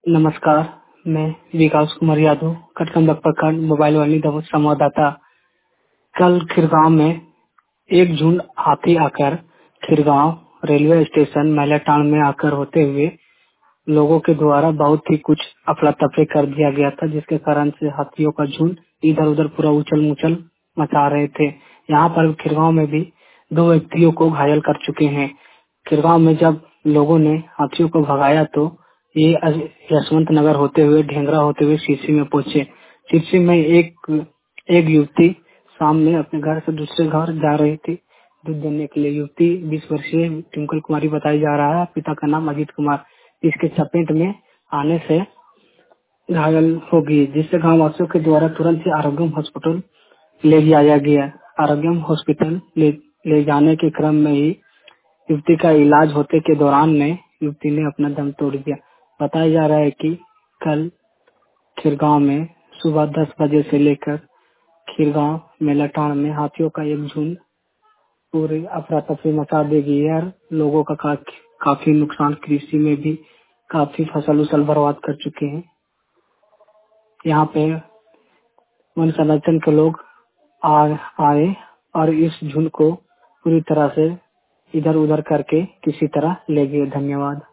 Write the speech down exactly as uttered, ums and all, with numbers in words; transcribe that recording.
नमस्कार, मैं विकास कुमार यादव, कटकमलक प्रखंड मोबाइल वाली दमोह संवाददाता। कल खिरगांव में एक झुंड हाथी आकर खिरगांव रेलवे स्टेशन मैलाटांड में आकर होते हुए लोगों के द्वारा बहुत ही कुछ अफरा तफरी कर दिया गया था, जिसके कारण से हाथियों का झुंड इधर उधर पूरा उछल मुछल मचा रहे थे। यहाँ पर खिरगांव में भी दो व्यक्तियों को घायल कर चुके हैं। खिरगांव में जब लोगों ने हाथियों को भगाया तो ये यशवंत नगर होते हुए ढेंगरा होते हुए शीशी में पहुंचे। शीशी में एक एक युवती शाम में अपने घर से दूसरे घर जा रही थी दूध देने के लिए। युवती बीस वर्षीय ट्विंकल कुमारी बताई जा रहा है, पिता का नाम अजीत कुमार। इसके चपेट में आने से घायल हो गई, जिससे गाँव वासियों के द्वारा तुरंत ही आरोग्यम हॉस्पिटल ले जाया गया। आरोग्यम हॉस्पिटल ले, ले जाने के क्रम में ही युवती का इलाज होते के दौरान में युवती ने अपना दम तोड़ दिया। बताया जा रहा है कि कल खिरगांव में सुबह दस बजे से लेकर खिरगांव मेलाटांड में हाथियों का एक झुंड पूरे अफरा तफरी मचा देगी और लोगों का का, काफी नुकसान, कृषि में भी काफी फसल उसल बर्बाद कर चुके हैं। यहाँ पे वन संरक्षण के लोग आ, आए और इस झुंड को पूरी तरह से इधर उधर करके किसी तरह ले गए। धन्यवाद।